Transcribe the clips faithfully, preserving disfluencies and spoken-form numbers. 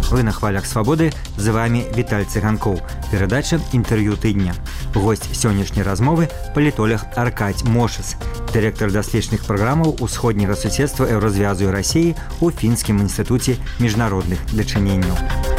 Вы на хвалях свабоды, з вами Віталь Цыганкоў. Перадача інтэрв'ю тыдня. Госць сённяшняй размовы палітолог Аркадь Мошас, дырэктар даследчых праграмаў усходняга суседства Еўразвязу і Расіі ў Фінскім інстытуце міжнародных дачыненняў.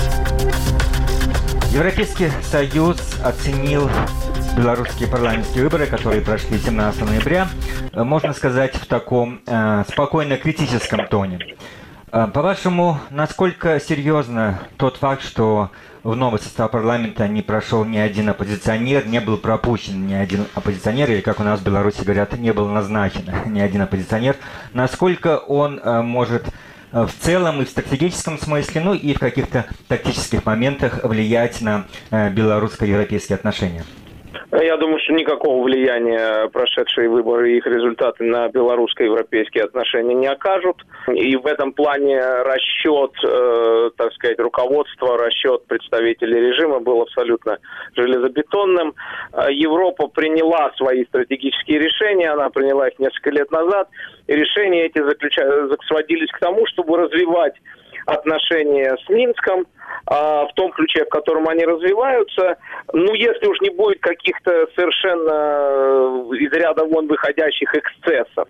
Европейский Союз оценил белорусские парламентские выборы, которые прошли семнадцатого ноября, можно сказать, в таком э, спокойно критическом тоне. По-вашему, насколько серьезно тот факт, что в новый состав парламента не прошел ни один оппозиционер, не был пропущен ни один оппозиционер, или, как у нас в Беларуси говорят, не был назначен ни один оппозиционер, насколько он э, может в целом и в стратегическом смысле, ну и в каких-то тактических моментах влиять на э, белорусско-европейские отношения? Я думаю, что никакого влияния прошедшие выборы и их результаты на белорусско-европейские отношения не окажут. И в этом плане расчет, э, так сказать, руководства, расчет представителей режима был абсолютно железобетонным. Европа приняла свои стратегические решения, она приняла их несколько лет назад. И решения эти заключа... сводились к тому, чтобы развивать отношения с Минском, в том ключе, в котором они развиваются. Ну, если уж не будет каких-то совершенно из ряда вон выходящих эксцессов,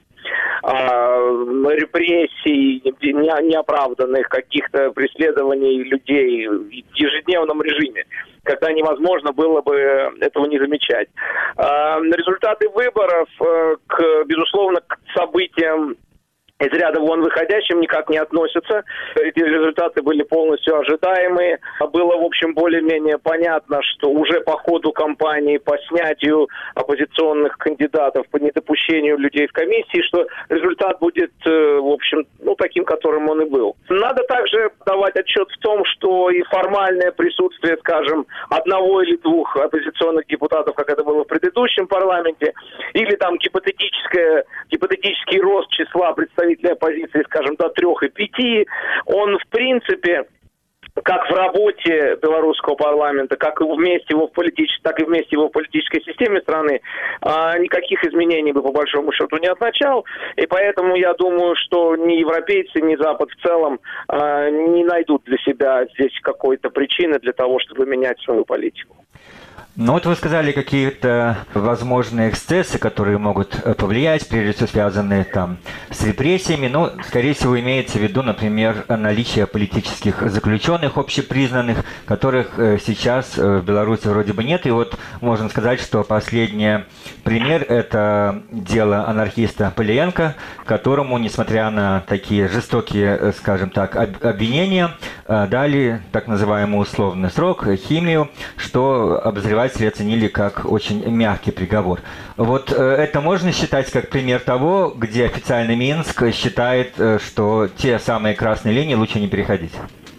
репрессий, неоправданных каких-то преследований людей в ежедневном режиме, когда невозможно было бы этого не замечать. Результаты выборов, к, безусловно, к событиям из ряда вон выходящим никак не относятся. Эти результаты были полностью ожидаемые. Было, в общем, более-менее понятно, что уже по ходу кампании по снятию оппозиционных кандидатов, по недопущению людей в комиссии, что результат будет, в общем, ну, таким, которым он и был. Надо также давать отчет в том, что и формальное присутствие, скажем, одного или двух оппозиционных депутатов, как это было в предыдущем парламенте, или там гипотетическое, гипотетический рост числа представителей оппозиции, скажем, до трех и пяти, он, в принципе, как в работе белорусского парламента, как и вместе его в политической, так и вместе его в политической системе страны, а, никаких изменений бы по большому счету не означал. И поэтому я думаю, что ни европейцы, ни Запад в целом а, не найдут для себя здесь какой-то причины для того, чтобы менять свою политику. Ну вот вы сказали какие-то возможные эксцессы, которые могут повлиять, прежде всего связанные там с репрессиями, но, скорее всего, имеется в виду, например, наличие политических заключенных общепризнанных, которых сейчас в Беларуси вроде бы нет. И вот можно сказать, что последний пример – это дело анархиста Полиенко, которому, несмотря на такие жестокие, скажем так, обвинения, дали так называемый условный срок, химию, что обозреватели оценили как очень мягкий приговор. Вот э, это можно считать как пример того, где официальный Минск считает, э, что те самые красные линии лучше не переходить?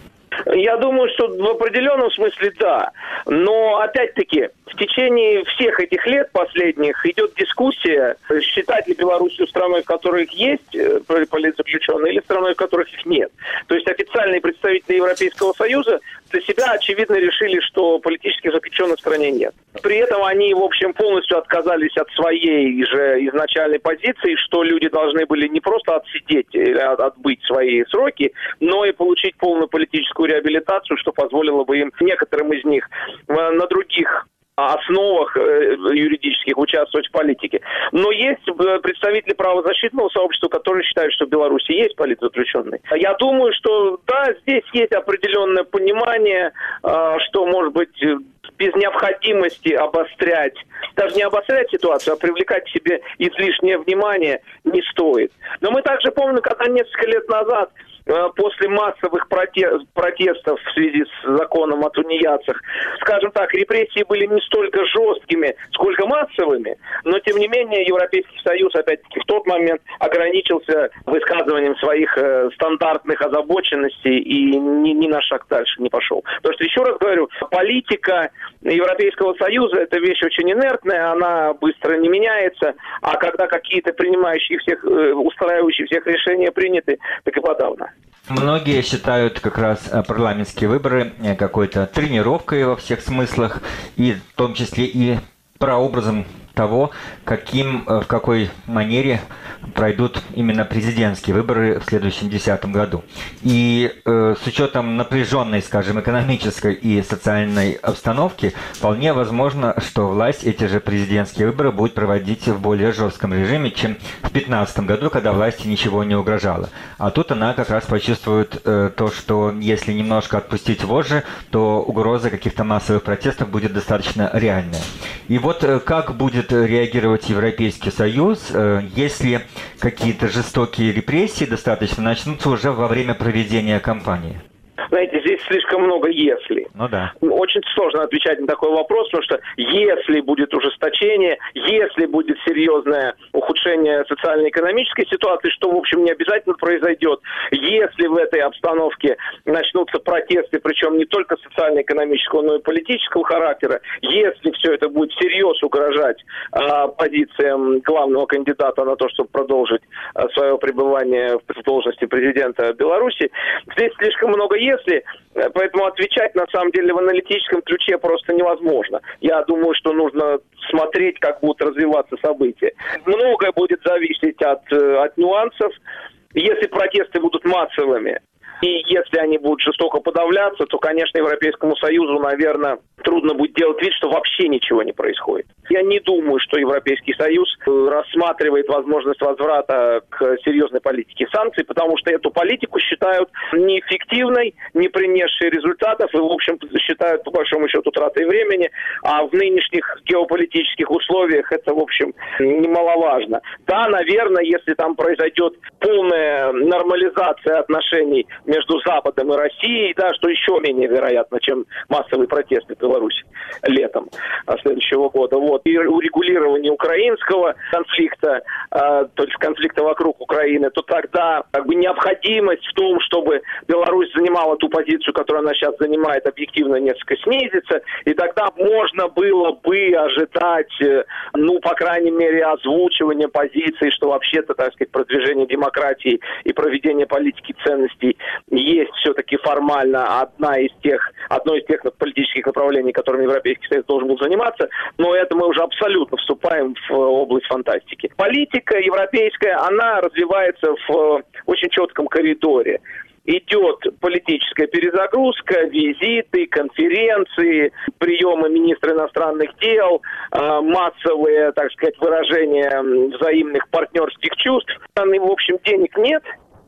Я думаю, что в определенном смысле да. Но, опять-таки, в течение всех этих лет последних идет дискуссия, считать ли Белоруссию страной, в которой есть политзаключенные, или страной, в которых их нет. То есть официальные представители Европейского Союза для себя, очевидно, решили, что политических заключенных в стране нет. При этом они, в общем, полностью отказались от своей же изначальной позиции, что люди должны были не просто отсидеть или отбыть свои сроки, но и получить полную политическую реабилитацию, что позволило бы им, некоторым из них, на других основах юридических участвовать в политике. Но есть представители правозащитного сообщества, которые считают, что в Беларуси есть политзаключенные. Я думаю, что да, здесь есть определенное понимание, что, может быть, без необходимости обострять, даже не обострять ситуацию, а привлекать к себе излишнее внимание не стоит. Но мы также помним, когда несколько лет назад, после массовых протестов в связи с законом о тунеядцах, скажем так, репрессии были не столько жесткими, сколько массовыми, но, тем не менее, Европейский Союз, опять-таки, в тот момент ограничился высказыванием своих э, стандартных озабоченностей и ни, ни на шаг дальше не пошел. Потому что, еще раз говорю, политика Европейского Союза – это вещь очень инертная, она быстро не меняется, а когда какие-то принимающие всех, э, устраивающие всех решения приняты, так и подавно. Многие считают как раз парламентские выборы какой-то тренировкой во всех смыслах, и в том числе и прообразом того, каким, в какой манере пройдут именно президентские выборы в следующем две тысячи десятом году. И э, с учетом напряженной, скажем, экономической и социальной обстановки, вполне возможно, что власть эти же президентские выборы будет проводить в более жестком режиме, чем в две тысячи пятнадцатом году, когда власти ничего не угрожало. А тут она как раз почувствует э, то, что если немножко отпустить вожжи, то угроза каких-то массовых протестов будет достаточно реальная. И вот э, как будет реагировать Европейский Союз, э, если какие-то жестокие репрессии достаточно начнутся уже во время проведения кампании? Знаете, здесь слишком много «если». Ну да. Очень сложно отвечать на такой вопрос, потому что если будет ужесточение, если будет серьезное ухудшение социально-экономической ситуации, что, в общем, не обязательно произойдет, если в этой обстановке начнутся протесты, причем не только социально-экономического, но и политического характера, если все это будет всерьез угрожать а, позициям главного кандидата на то, чтобы продолжить а, свое пребывание в должности президента Беларуси, здесь слишком много «если». Поэтому отвечать, на самом деле, в аналитическом ключе просто невозможно. Я думаю, что нужно смотреть, как будут развиваться события. Многое будет зависеть от, от нюансов. Если протесты будут массовыми, и если они будут жестоко подавляться, то, конечно, Европейскому Союзу, наверное, трудно будет делать вид, что вообще ничего не происходит. Я не думаю, что Европейский Союз рассматривает возможность возврата к серьезной политике санкций, потому что эту политику считают неэффективной, не принесшей результатов и, в общем, считают, по большому счету, тратой времени. А в нынешних геополитических условиях это, в общем, немаловажно. Да, наверное, если там произойдет полная нормализация отношений между Западом и Россией, да, что еще менее вероятно, чем массовые протесты в Беларуси летом следующего года. Вот. И урегулирование украинского конфликта, э, то есть конфликта вокруг Украины, то тогда как бы необходимость в том, чтобы Беларусь занимала ту позицию, которую она сейчас занимает, объективно несколько снизится, и тогда можно было бы ожидать, э, ну, по крайней мере, озвучивания позиции, что вообще-то, так сказать, продвижение демократии и проведение политики ценностей есть все-таки формально одна из тех, одно из тех политических направлений, которыми Европейский Союз должен был заниматься, но это мы уже абсолютно вступаем в область фантастики. Политика европейская, она развивается в очень четком коридоре. Идет политическая перезагрузка, визиты, конференции, приемы министра иностранных дел, массовые, так сказать, выражения взаимных партнерских чувств. В общем, денег нет.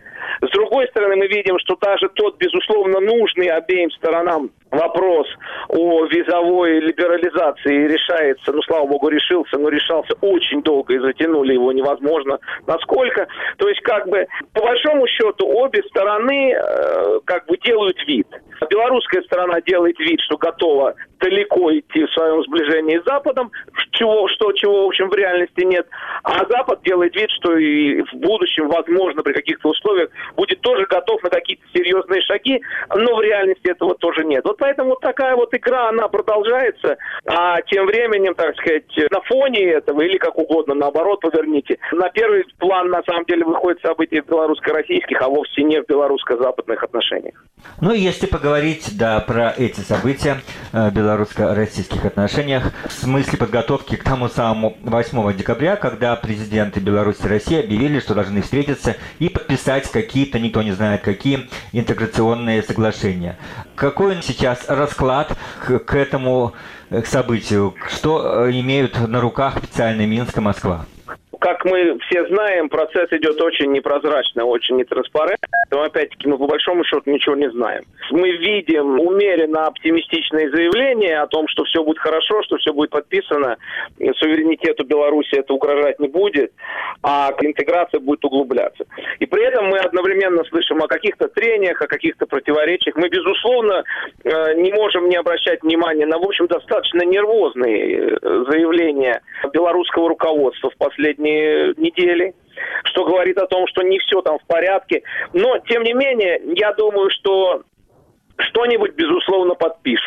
С другой стороны, мы видим, что даже тот, безусловно, нужный обеим сторонам вопрос о визовой либерализации решается, ну, слава богу, решился, но решался очень долго и затянули его невозможно. Насколько? То есть, как бы, по большому счету, обе стороны э, как бы делают вид. Белорусская сторона делает вид, что готова далеко идти в своем сближении с Западом, чего, что, чего, в общем, в реальности нет. А Запад делает вид, что и в будущем, возможно, при каких-то условиях, будет тоже готов на какие-то серьезные шаги, но в реальности этого тоже нет. Вот поэтому вот такая вот игра, она продолжается, а тем временем, так сказать, на фоне этого, или как угодно, наоборот, поверните, на первый план, на самом деле, выходят события белорусско-российских, а вовсе не в белорусско-западных отношениях. Ну, если поговорить, да, про эти события в белорусско-российских отношениях, в смысле подготовки к тому самому восьмого декабря, когда президенты Беларуси и России объявили, что должны встретиться и подписать какие-то, никто не знает какие, интеграционные соглашения. Какой сейчас расклад к, к этому к событию? Что имеют на руках официально Минск и Москва? Как мы все знаем, процесс идет очень непрозрачно, очень нетранспарентно. Но опять-таки мы по большому счету ничего не знаем. Мы видим умеренно оптимистичные заявления о том, что все будет хорошо, что все будет подписано, суверенитету Беларуси это угрожать не будет, а интеграция будет углубляться. И при этом мы одновременно слышим о каких-то трениях, о каких-то противоречиях. Мы, безусловно, не можем не обращать внимания на, в общем, достаточно нервозные заявления белорусского руководства в последние недели, что говорит о том, что не все там в порядке. Но, тем не менее, я думаю, что что-нибудь, безусловно, подпишут.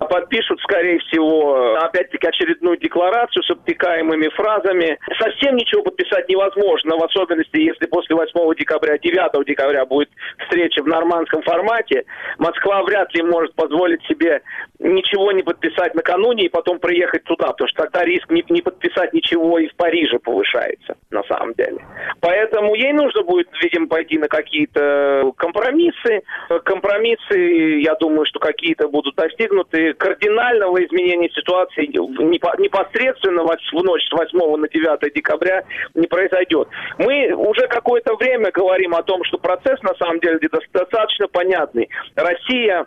подпишут, скорее всего, опять-таки очередную декларацию с обтекаемыми фразами. Совсем ничего подписать невозможно, в особенности, если после восьмого декабря, девятого декабря будет встреча в нормандском формате. Москва вряд ли может позволить себе ничего не подписать накануне и потом приехать туда, потому что тогда риск не, не подписать ничего и в Париже повышается, на самом деле. Поэтому ей нужно будет, видимо, пойти на какие-то компромиссы. Компромиссы, я думаю, что какие-то будут достигнуты. Кардинального изменения ситуации непосредственно в ночь с восьмого на девятое декабря не произойдет. Мы уже какое-то время говорим о том, что процесс на самом деле достаточно понятный. Россия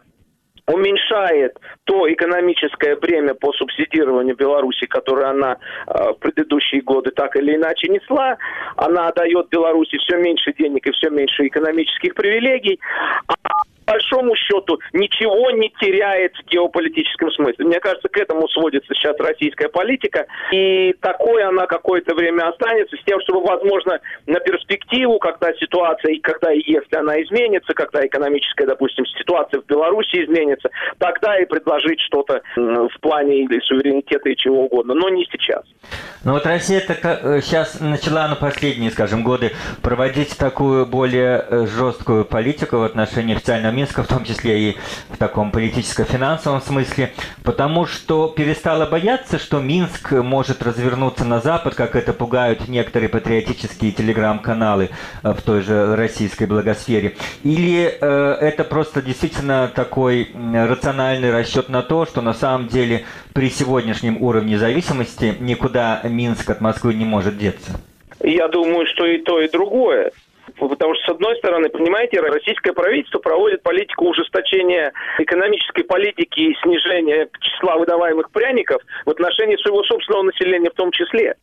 уменьшает то экономическое бремя по субсидированию Беларуси, которое она э, в предыдущие годы так или иначе несла. Она дает Беларуси все меньше денег и все меньше экономических привилегий. А по большому счету ничего не теряет в геополитическом смысле. Мне кажется, к этому сводится сейчас российская политика. И такой она какое-то время останется, с тем, чтобы, возможно, на перспективу, когда ситуация, и когда и если она изменится, когда экономическая, допустим, ситуация в Беларуси изменится, тогда и предложить что-то в плане или суверенитета и чего угодно, но не сейчас. Ну вот Россия сейчас начала на последние, скажем, годы проводить такую более жесткую политику в отношении официального Минска, в том числе и в таком политическо-финансовом смысле, потому что перестала бояться, что Минск может развернуться на Запад, как это пугают некоторые патриотические телеграм-каналы в той же российской благосфере. Или э, это просто действительно такой рациональный расчет на то, что на самом деле при сегодняшнем уровне зависимости никуда Минск от Москвы не может деться? Я думаю, что и то, и другое. Потому что, с одной стороны, понимаете, российское правительство проводит политику ужесточения экономической политики и снижения числа выдаваемых пряников в отношении своего собственного населения в том числе.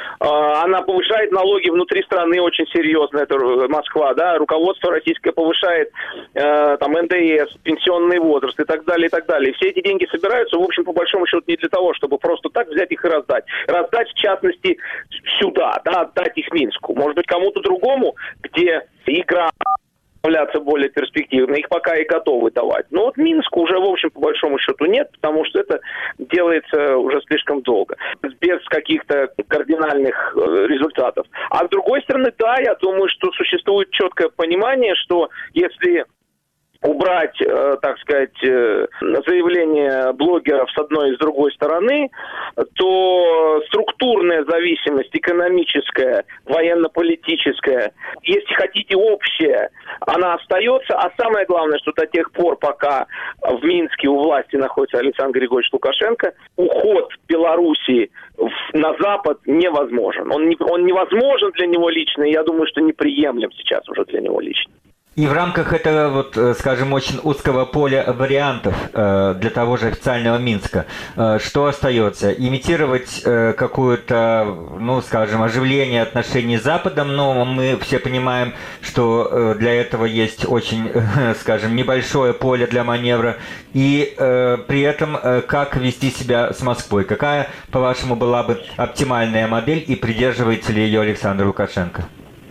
Она повышает налоги внутри страны очень серьезно, это Москва, да, руководство российское повышает э, там эн дэ эс, пенсионный возраст и так далее, и так далее. И все эти деньги собираются, в общем, по большому счету, не для того, чтобы просто так взять их и раздать. Раздать, в частности, сюда, да, отдать их Минску. Может быть, кому-то другому, где игра являться более перспективно, их пока и готовы давать. Но вот Минску уже, в общем, по большому счету нет, потому что это делается уже слишком долго, без каких-то кардинальных результатов. А с другой стороны, да, я думаю, что существует четкое понимание, что если убрать, э, так сказать, э, заявления блогеров с одной и с другой стороны, то структурная зависимость экономическая, военно-политическая, если хотите, общая, она остается. А самое главное, что до тех пор, пока в Минске у власти находится Александр Григорьевич Лукашенко, уход Белоруссии в, на Запад невозможен. Он, не, он невозможен для него лично, и я думаю, что неприемлем сейчас уже для него лично. И в рамках этого, вот, скажем, очень узкого поля вариантов э, для того же официального Минска, э, что остается? Имитировать э, какое-то, ну, скажем, оживление отношений с Западом, но мы все понимаем, что э, для этого есть очень, э, скажем, небольшое поле для маневра. И э, при этом, э, как вести себя с Москвой? Какая, по-вашему, была бы оптимальная модель и придерживается ли ее Александр Лукашенко?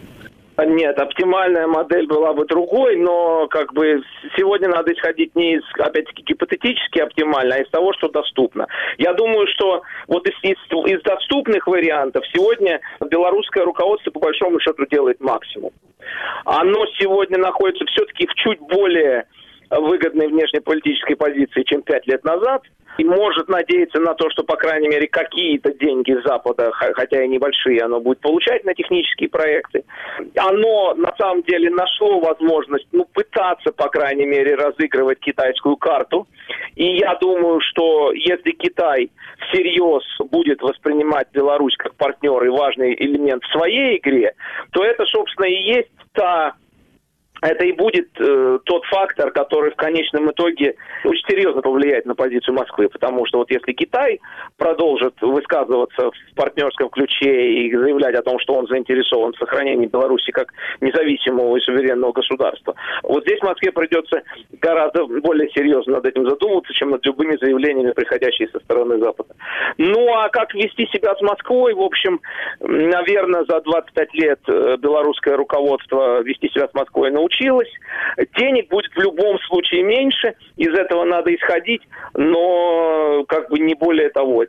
Нет, оптимальная модель была бы другой, но как бы сегодня надо исходить не из, опять-таки, гипотетически оптимально, а из того, что доступно. Я думаю, что вот из, из, из доступных вариантов сегодня белорусское руководство по большому счету делает максимум. Оно сегодня находится все-таки в чуть более выгодной внешнеполитической позиции, чем пять лет назад, и может надеяться на то, что, по крайней мере, какие-то деньги с Запада, хотя и небольшие, оно будет получать на технические проекты. Оно, на самом деле, нашло возможность, ну, пытаться, по крайней мере, разыгрывать китайскую карту. И я думаю, что если Китай всерьез будет воспринимать Беларусь как партнер и важный элемент в своей игре, то это, собственно, и есть та... Это и будет э, тот фактор, который в конечном итоге очень серьезно повлияет на позицию Москвы, потому что вот если Китай продолжит высказываться в партнерском ключе и заявлять о том, что он заинтересован в сохранении Беларуси как независимого и суверенного государства, вот здесь Москве придется гораздо более серьезно над этим задумываться, чем над любыми заявлениями, приходящими со стороны Запада. Ну а как вести себя с Москвой? В общем, наверное, за двадцать пять лет белорусское руководство вести себя с Москвой научилось. получилось. Денег будет в любом случае меньше, из этого надо исходить, но как бы не более того.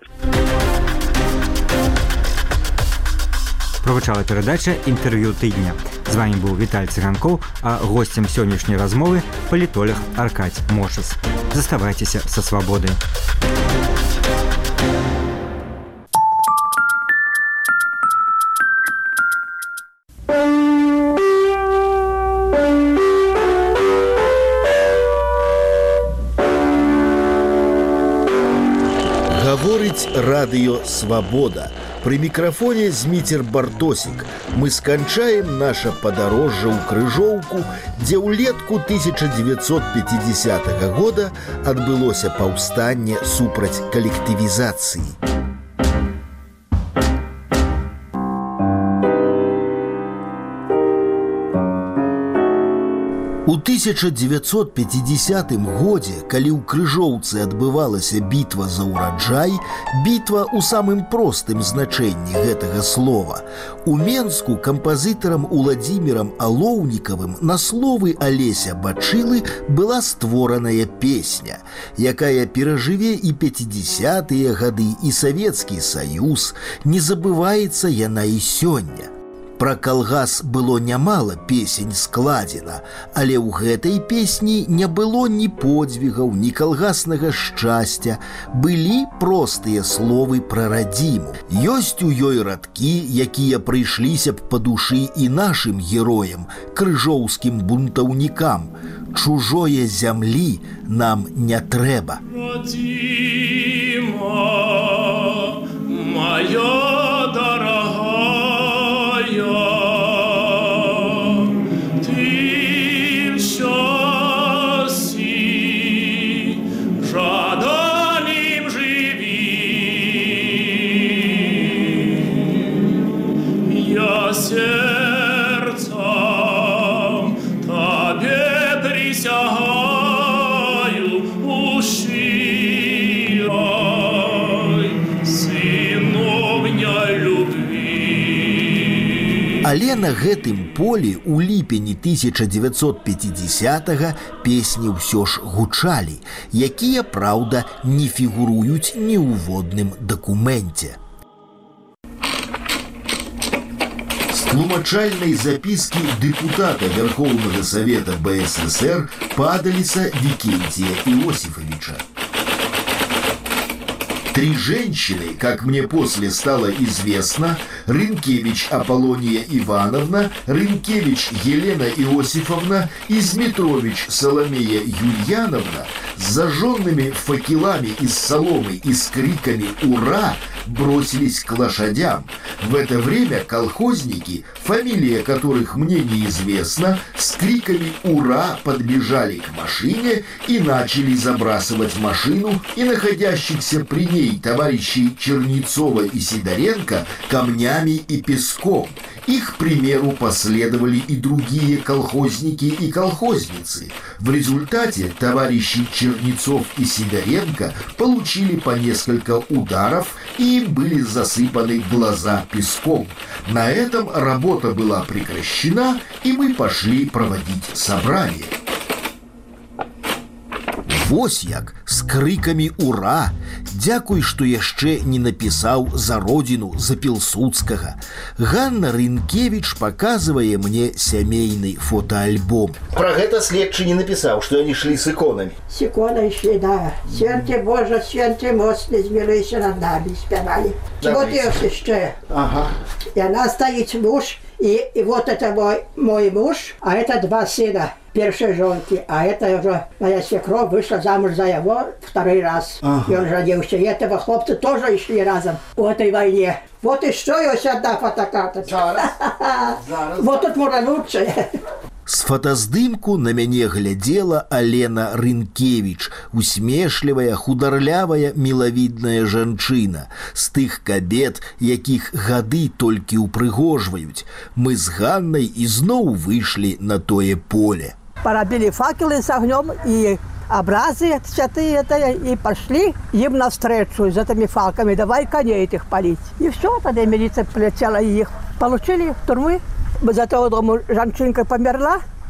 Прагучала перадача «Інтэрв'ю тыдня». З вами быў Віталь Цыганкоў, а госцем сённяшняй размовы палітолог Аркадзь Мошас. Заставайцеся са свабодай. Гаворыць радыё «Свабода». При микрофоне Змитер Бардосик. Мы скончаем наше подорожжа ў Крыжоўку, дзе ўлетку тысяча девятьсот пятидесятого года адбылося паўстанне супраць калектывізацыі. У тысяча девятьсот пятидесятым годзе, калі ў Крыжоўцы адбывалася бітва за ўраджай, бітва ў самым простым значэнні гэтага слова, у Менску кампазітарам Уладзімірам Алоўнікавым на словы Алеся Бачылы была створаная песня, якая перажыве і пяцідзясятыя гады, і Савецкі Саюз, не забываецца яна і сёння. Пра калгас было нямала песень складзена, але ў гэтай песні не было ні подзвігаў, ні калгаснага шчасця, былі простыя словы пра радзіму. Ёсць у ёй радкі, якія прыйшліся б па душы і нашым героям, крыжоўскім бунтаўнікам. Чужое зямлі нам не трэба. Радзіма, моя дорогая, ты в счастье жаданым живи. Я сердцем тебе присягаю у щирой сыновня любви. Але на гэтым полі ў ліпені тысяча девятьсот пятидесятого песні ўсё ж гучалі, якія, праўда, не фігуруюць ні ў водным дакуменце. З тлумачальнай запіскі дэпутата Верховного Совета БССР Падаліса Викентия Иосифовича. Три женщины, как мне после стало известно, Рынкевич Аполлония Ивановна, Рынкевич Елена Иосифовна и Змитрович Соломея Юльяновна, с зажженными факелами из соломы и с криками «Ура!» бросились к лошадям. В это время колхозники, фамилия которых мне неизвестна, с криками «Ура!» подбежали к машине и начали забрасывать машину и находящихся при ней товарищей Чернецова и Сидоренко камнями и песком. Их примеру последовали и другие колхозники и колхозницы. В результате товарищи Чернецов и Сидоренко получили по несколько ударов, и им были засыпаны глаза песком. На этом работа была прекращена, и мы пошли проводить собрание. Вось як, з крыкамі «Ура!» Дзякуй, што яшчэ не напісаў за родзіну, за Пілсудскага. Ганна Рынкевич паказвае мне сямейны фотоальбом. Пра гэта следчы не напісаў, што яны шлі з іконамі. З іконай ішлі, да. Свенце Божа, свенце моцны, змілуйся над нами, спявалі. Вот ёсць яшчэ. Ага. Яна стаіць муж, и, и вот это мой, мой муж, а это два сына. Первой жонки, а это уже моя свекровь вышла замуж за его второй раз. Ага. И он родился. И этого хлопца тоже шли разом в этой войне. Вот и что, и одна фотокарточка. Вот тут можно лучше. З фотаздымку на мяне глядзела Алена Рынкевич, усмешлівая, хударлявая, мілавідная жанчына, з тых кабет, якіх гады толькі ўпрыгожваюць. Мы з Ганнай ізноў выйшлі на тое поле. Порабили факелы с огнем и образы святые и пошли им навстречу с этими факелами. Давай коней этих палить. И все, тогда милиция полетела и их получили в тюрьмы. За того дому женщинка померла,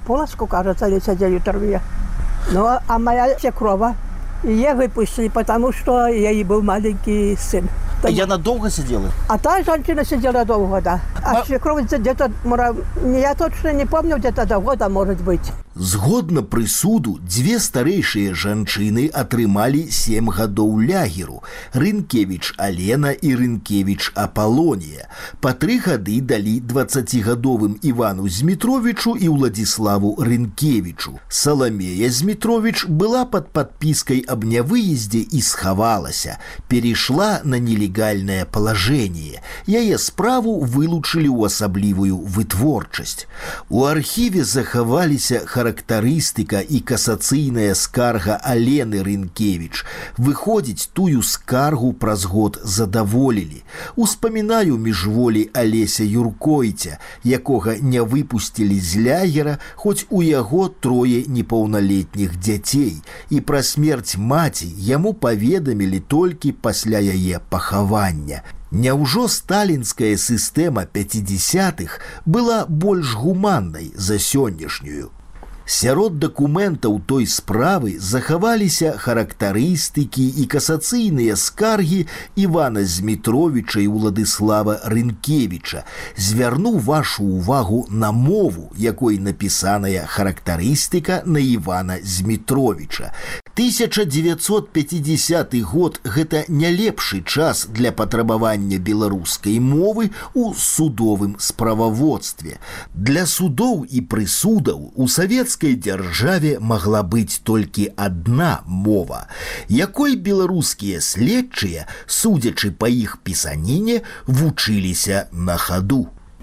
полоску, кажется, они сидели в тюрьме. Ну, а моя свекрова, ее выпустили, потому что ей был маленький сын. А я надолго сидела? А та женщина сидела долго, да. А, а... свекровь где-то, я точно не помню, где-то до года, может быть. Згодна прысуду, дзве старэйшыя жанчыны атрымалі сем гадоў лягеру: Рынкевіч Алена і Рынкевіч Апалонія. Па тры гады далі дваццацігадовым Івану Змітровічу і Уладзіславу Рынкевічу. Саламея Змітровіч была пад падпіскай аб нявыездзе і схавалася, перейшла на нелегальнае палажэнне. Яе справу вылучылі ў асаблівую вытворчасць. У архіве захаваліся характарыстыка і касацыйная скарга Алены Рынкевіч. Выходзіць, тую скаргу праз год задаволілі. Успамінаю міжволі Алеся Юркойця, якога не выпусцілі з лягера, хоць у яго трое непаўналетніх дзяцей, і пра смерць маці яму паведамілі толькі пасля яе пахавання. Няўжо сталінская сістэма пяцідзясятых была больш гуманнай за сённяшнюю? Сярод дакументаў той справы захаваліся характарыстыкі і касацыйныя скаргі Івана Змітровіча і Уладыслава Рынкевіча. Звярну вашу увагу на мову, якой напісаная характарыстыка на Івана Змітровіча. тысяча дзевяцьсот пяцідзясяты год – гэта не лепшы час для патрабавання беларускай мовы ў судовым справаводстве. Для судоў і прысудаў у савецкай дзяржаве магла быць толькі адна мова, якой беларускія следчыя, судзячы па іх пісаніне, вучыліся на хаду.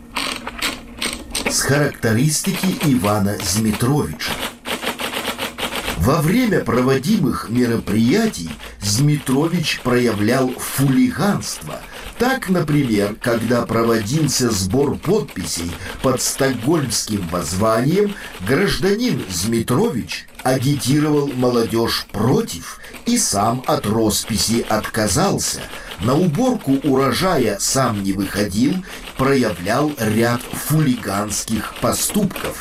С характеристики Ивана Змитровича. Во время проводимых мероприятий Змитрович проявлял хулиганство. Так, например, когда проводился сбор подписей под стокгольмским воззванием, гражданин Змитрович агитировал молодежь против и сам от росписи отказался. На уборку урожая сам не выходил, проявлял ряд хулиганских поступков.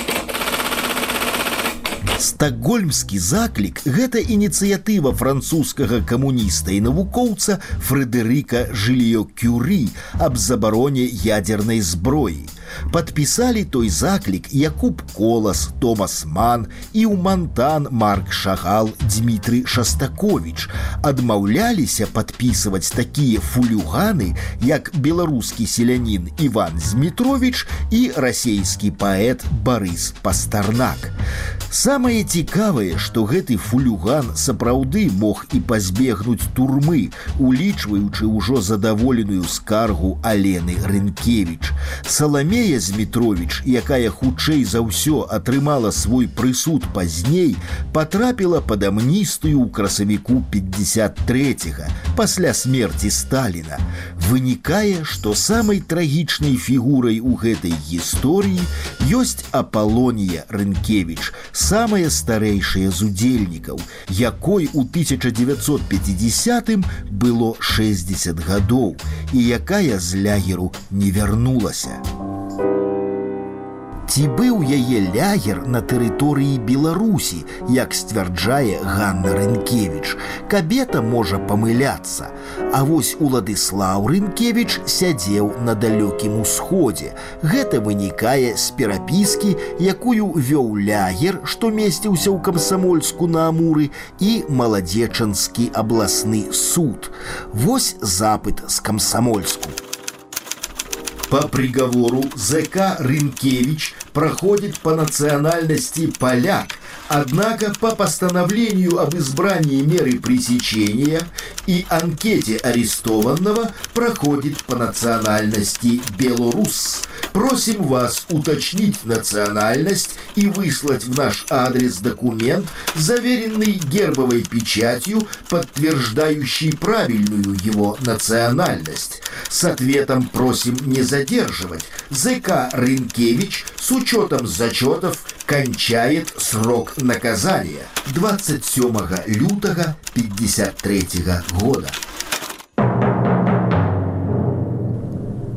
Стокгольмскі заклік – гэта ініцыятыва французскага камуніста і навукоўца Фрэдэрыка Жильё-Кюрі аб забароне ядзернай зброі. Падпісалі той заклік Якуб Колас, Томас Ман і ўмантан Марк Шагал, Дмітрый Шастаковіч. Адмаўляліся падпісваць такія фулюганы, як беларускі селянін Іван Змітровіч і расейскі паэт Барыс Пастарнак. Самае цікавае, што гэты фулюган сапраўды мог і пазбегнуць турмы, улічваючы ўжо задаволеную скаргу Алены Рынкевіч. Саламея Змітровіч, якая хутчэй за ўсё атрымала свой прысуд пазней, патрапіла пад амністыю ў красавіку пятьдесят третьего, пасля смерці Сталіна. Вынікае, што самай трагічнай фігурай у гэтай гісторыі ёсць Апалонія Рынкевіч, самая старэйшая з удзельнікаў, якой у тысяча девятьсот пятидесятым было шестьдесят гадоў і якая з лягеру не вярнулася. Ці быў яе лягер на тэрыторыі Беларусі, як сцвярджае Ганна Рынкевіч? Кабета можа памыляцца. А вось Уладыслаў Рынкевіч сядзеў на далёкім усходзе. Гэта вынікае з перапіскі, якую вёў лягер, што месціўся ў Камсамольску на Амуры, і Маладзечанскі абласны суд. Вось запыт з Камсомольску. По приговору зэка Рынкевич проходит по национальности поляк, однако по постановлению об избрании меры пресечения и анкете арестованного проходит по национальности белорус. Просим вас уточнить национальность и выслать в наш адрес документ, заверенный гербовой печатью, подтверждающий правильную его национальность. С ответом просим не задерживать. зэка Рынкевич с учетом зачетов кончает срок наказания двадцать сёмага лютага пятьдесят третьего года.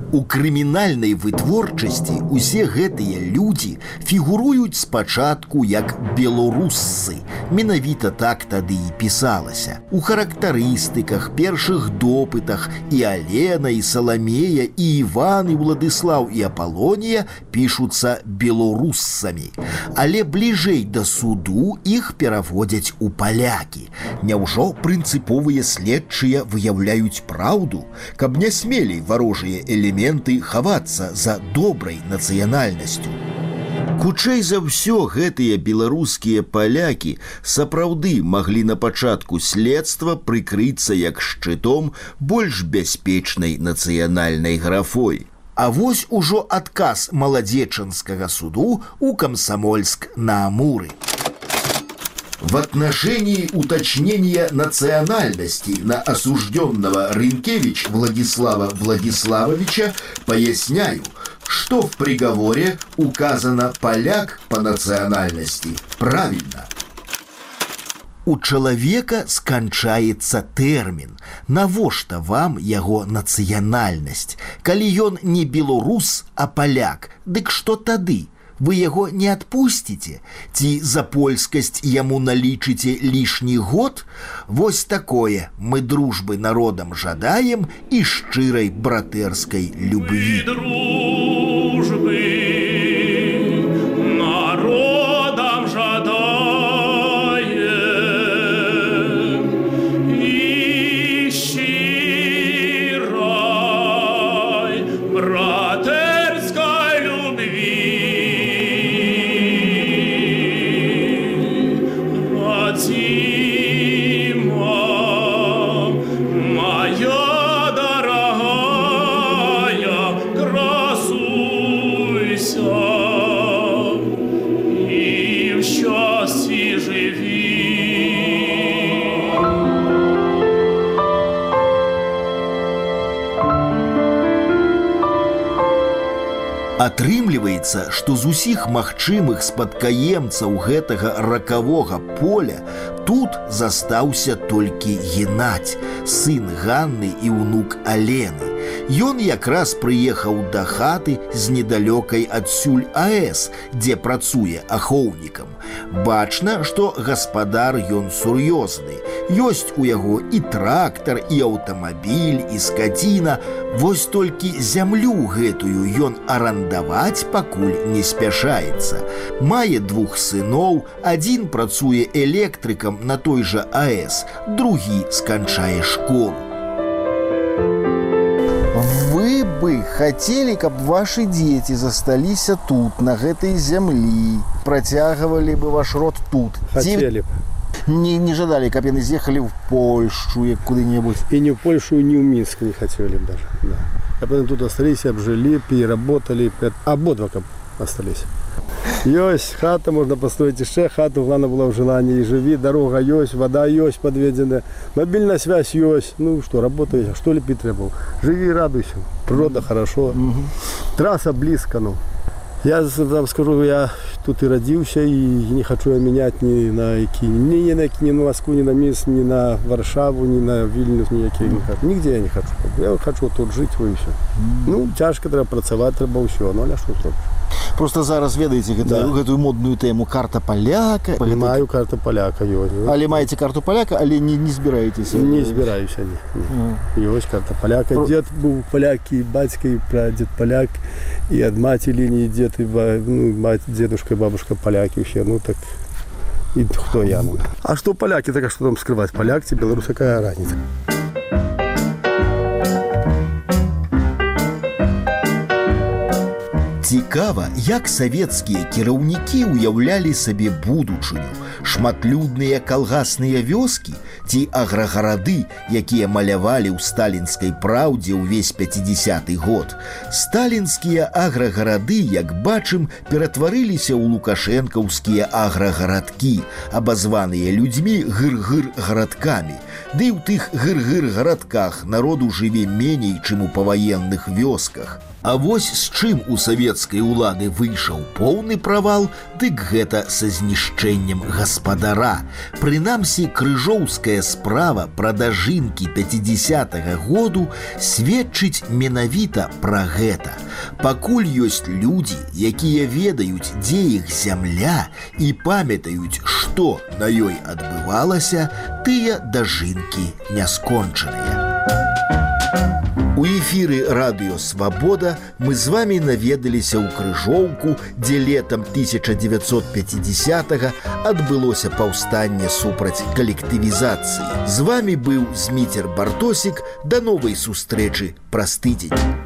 У крымінальнай вытворчасці усе гэтыя людзі фігуруюць спачатку як беларусцы. Менавіта так тады і пісалася. У характарыстыках, першых допытах і Алена, і Саламея, і Іван, і Владыслаў, і Апалонія пішуцца беларуссамі. Але бліжэй да суду іх пераводзяць у палякі. Няўжо прынцыповыя следчыя выяўляюць праўду, каб не смелей варожыя элементы хавацца за добрай нацыянальнасцю? Хутчэй за ўсё, гэтыя беларускія палякі сапраўды маглі на пачатку следства прыкрыцца як шчытом больш бяспечнай нацыянальнай графой. А вось ужо адказ маладзечанскага суду у Комсомольск-на-Амуры. В отношении уточнения национальности на осужденного Рынкевич Владислава Владиславовича поясняю, что в приговоре указано поляк по национальности. Правильно. У чалавека сканчаецца тэрмін. Навошта вам яго нацыянальнасць? Калі ён не беларус, а паляк, дык што тады? Вы яго не адпусціце? Ці за польскасць яму налічыце лішні год? Вось такое мы дружбы народам жадаем і шчырай братэрскай любві. Дружбы народам жадаем і шчырай братэрскай любві. Атрымліваецца, што з усіх магчымых спадкаемцаў гэтага ракавога поля тут застаўся толькі Геннадзь, сын Ганны і ўнук Алены. Ён якраз прыехаў да хаты з недалёкай адсюль АЭС, дзе працуе ахоўнікам. Бачна, што гаспадар ён сур'ёзны. Ёсць у яго і трактар, і аўтамабіль, і скаціна. Вось толькі зямлю гэтую ён арандаваць пакуль не спяшаецца. Мае двух сыноў, адзін працуе электрыкам на той жа АЭС, другі сканчае школу. Вы бы хотели, каб ваши дети засталіся тут, на гэтай зямлі, працягвалі бы ваш род тут? Хотели бы. Не, не жадали, каб яны з'ехалі в Польшу, як куды-небудь? И ни в Польшу, ни в Минск не хотели бы даже. Да. Каб яны тут остались, обжили, переработали, ободва каб остались. Ёсць хата, можна пастроить яшчэ хату, главное было в желании, живи, дорога ёсць, вода ёсць подведзеная, мобильная связь ёсць. Ну что, работай, что ли требовал? Живи, радуйся, природа хорошо, угу. Трасса близко, ну. Я вам скажу, я тут и родился, и не хочу я менять ни на які, ни на, ни на Москву, ни на Минск, ни на Варшаву, ни на Вильнюс, никакие не хочу. Нигде я не хочу. Я хочу тут жить, и все. Ну, тяжко треба працаваць, треба все, ну, а что зробиш? Просто зараз ведаеце гэтую, да. гэтую модную тему карта паляка. Маю карту паляка, ёсць. Але маеце карту паляка, але не, не збіраецеся? Не збіраюся, не. не. Ёсць карта паляка. Про... Дед быў паляк, і бацька, і прадед паляк, і ад маці лініі дед, і ну, мать, дедушка, і бабушка паляки, усе, ну так, і хто я? Ну. А што паляки, так а што там скрываць? Паляк ці беларус, якая разница? Цікава, як савецкія кіраўнікі ўяўлялі сабе будучыню. Шматлюдныя калгасныя вёскі ці аграгарады, якія малявалі ў сталінскай праўдзе ўвесь пяцідзясяты год. Сталінскія аграгарады, як бачым, ператварыліся ў лукашэнкаўскія аграгарадкі, абазваныя людзьмі гыр-гыр-гарадкамі. Ды ў тых гыр-гыр-гарадках народу жыве меней, чым у паваенных вёсках. А вось з чым у савецкай гэтай улады выйшаў поўны правал, дык гэта са знішчэннем гаспадара. Прынамсі, крыжоўская справа пра дажынкі пяцідзесятага году сведчыць менавіта пра гэта. Пакуль ёсць людзі, якія ведаюць, дзе іх зямля і памятаюць, што на ёй адбывалася, тыя дажынкі не скончаныя. У эфіры радыё «Свабода» мы з вамі наведаліся ў Крыжоўку, дзе летам тысяча дзевяцьсот пяцідзесятага адбылося паўстанне супраць калектывізацыі. З вамі быў Зміцер Бартосік. Да новай сустрэчы праз тыдзень.